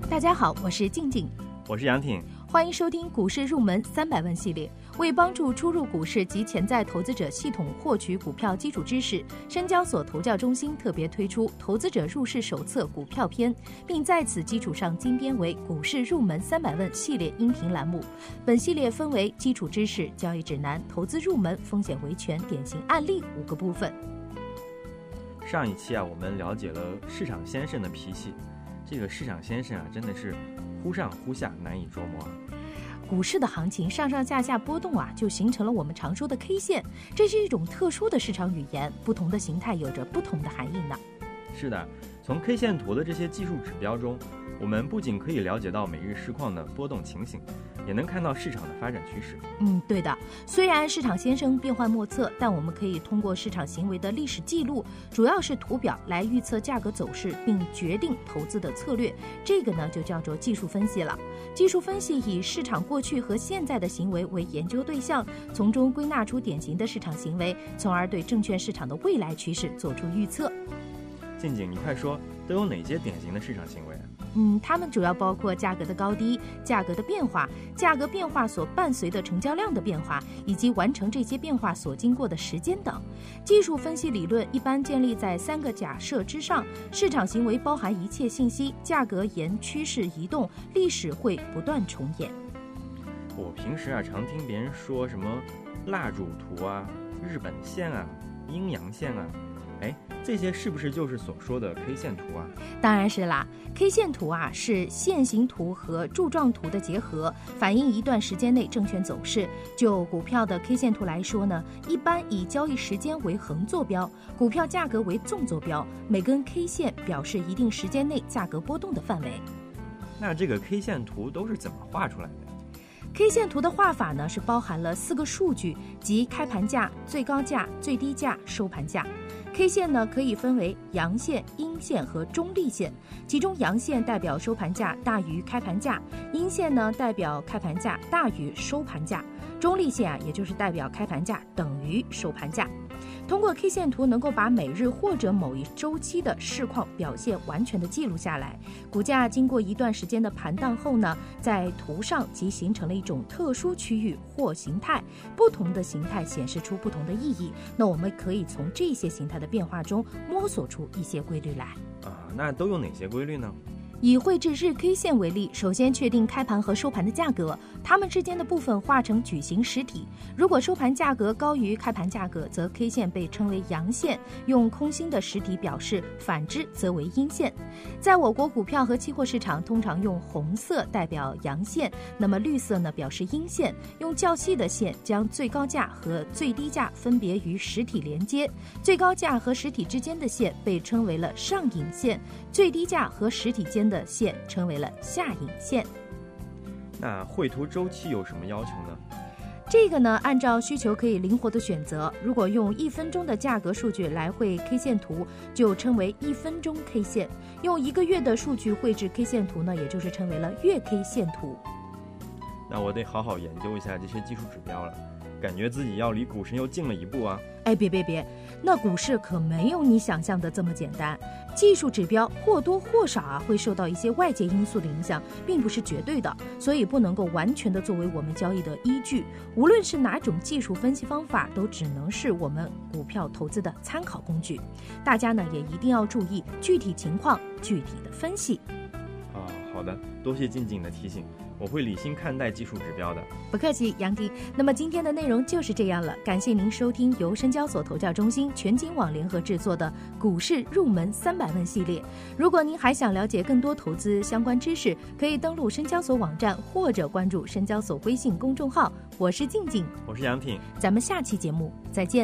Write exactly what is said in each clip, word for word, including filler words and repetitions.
大家好，我是静静， 我是杨挺， 欢迎收听股市入门三百问系列。为帮助初入股市及潜在投资者系统获取股票基础知识，深交所投教中心特别推出投资者入市手册股票篇，并在此基础上精编为股市入门三百问系列音频栏目。本系列分为基础知识、交易指南、投资入门、风险维权、典型案例五个部分。 上一期啊，我们了解了市场先生的脾气。这个市场先生啊，真的是忽上忽下，难以捉摸。 股市的行情上上下下波动啊，就形成了我们常说的 K 线，这是一种特殊的市场语言，不同的形态有着不同的含义呢。 是的，从 K 线图的这些技术指标中，我们不仅可以了解到每日市况的波动情形，也能看到市场的发展趋势。 嗯，对的。虽然市场先生变幻莫测，但我们可以通过市场行为的历史记录，主要是图表来预测价格走势，并决定投资的策略。这个呢，就叫做技术分析了。技术分析以市场过去和现在的行为为研究对象，从中归纳出典型的市场行为，从而对证券市场的未来趋势做出预测。 静静，你快说，都有哪些典型的市场行为啊？ 嗯，它们主要包括价格的高低、价格的变化、价格变化所伴随的成交量的变化，以及完成这些变化所经过的时间等。技术分析理论一般建立在三个假设之上：市场行为包含一切信息，价格沿趋势移动，历史会不断重演。 我平时啊，常听别人说什么蜡烛图啊、日本线啊、阴阳线啊，哎，这些是不是就是所说的 K 线图啊？ 当然是啦。K 线图啊，是线形图和柱状图的结合，反映一段时间内证券走势。就股票的 K 线图来说呢，一般以交易时间为横坐标，股票价格为纵坐标，每根 K 线表示一定时间内价格波动的范围。 那这个 K 线图都是怎么画出来的 ？K 线图的画法呢，是包含了四个数据，即开盘价、最高价、最低价、收盘价。K 线呢，可以分为阳线、阴线和中立线，其中阳线代表收盘价大于开盘价，阴线呢代表开盘价大于收盘价，中立线啊，也就是代表开盘价等于收盘价。通过 K 线图能够把每日或者某一周期的市况表现完全的记录下来，股价经过一段时间的盘荡后呢，在图上即形成了一种特殊区域或形态，不同的形态显示出不同的意义，那我们可以从这些形态的变化中摸索出一些规律来啊。那都有哪些规律呢？ 以绘制日 K 线为例，首先确定开盘和收盘的价格，它们之间的部分画成矩形实体。如果收盘价格高于开盘价格，则 K 线被称为阳线，用空心的实体表示；反之则为阴线。在我国股票和期货市场，通常用红色代表阳线，那么绿色呢表示阴线，用较细的线将最高价和最低价分别与实体连接。最高价和实体之间的线被称为了上影线，最低价和实体间的线称为了下影线。 那绘图周期有什么要求呢？ 这个呢，按照需求可以灵活的选择。如果用一分钟的价格数据来绘 K 线图，就称为一分钟 K 线；用一个月的数据绘制 K 线图呢，也就是称为了月 K 线图。 那我得好好研究一下这些技术指标了，感觉自己要离股神又近了一步啊！ 哎，别别别，那股市可没有你想象的这么简单。技术指标或多或少啊会受到一些外界因素的影响，并不是绝对的，所以不能够完全的作为我们交易的依据。无论是哪种技术分析方法，都只能是我们股票投资的参考工具。大家呢也一定要注意具体情况具体的分析。 啊，好的，多谢静静的提醒，我会理性看待技术指标的。 不客气，杨迪。那么今天的内容就是这样了，感谢您收听由深交所投教中心全景网联合制作的股市入门三百问系列。如果您还想了解更多投资相关知识，可以登录深交所网站或者关注深交所微信公众号。我是静静， 我是杨挺， 咱们下期节目再见。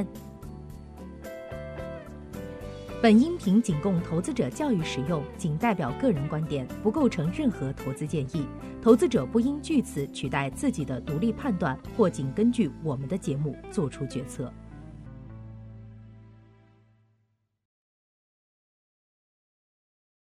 本音频仅供投资者教育使用，仅代表个人观点，不构成任何投资建议。投资者不应据此取代自己的独立判断，或仅根据我们的节目做出决策。